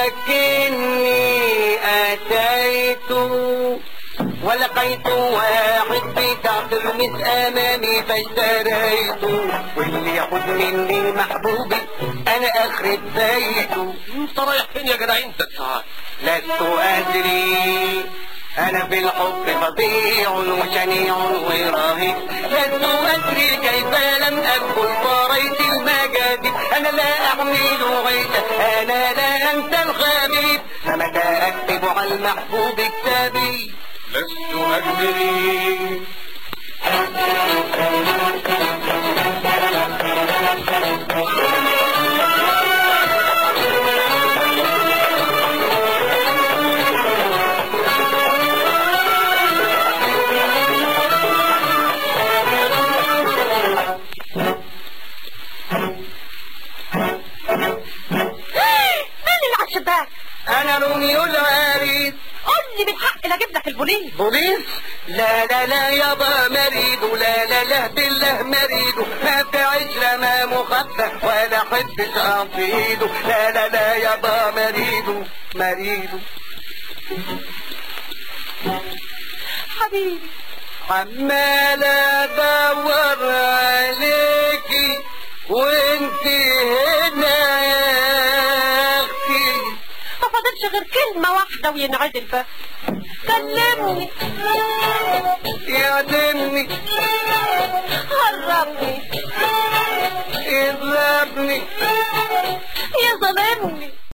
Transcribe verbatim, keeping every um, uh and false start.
لكني أتيت ولقيت واحد بتاع ترمس أمامي فاشتريته، واللي ياخد مني محبوبي أنا أخرب بيته. انت رايح فين يا جدع انت؟ لست أدري أنا في الحب فظيع وشنيع ورهيب، لست أدري كيف لم أدخل قريت المجاديد. أنا لا أحمل غيثا أنا لا أنسى الخبيث، فمتى أكتب على المحبوب كتابي لست أدري. أنا روميو العريس. قول لي بالحق لا اجيب لك البوليس. بوليس؟ لا لا لا يابا مريض، لا لا لا بالله مريض، ما في عشرة ما مخفف ولا حبش أفيده، لا لا لا يابا مريض مريض. حبيبي عمال أدور عليكي وانت هنا يا أختي، ما فاضلش غير كلمة واحدة وينعدل بس. كلمني يعدمني هربني يضربني يظلمني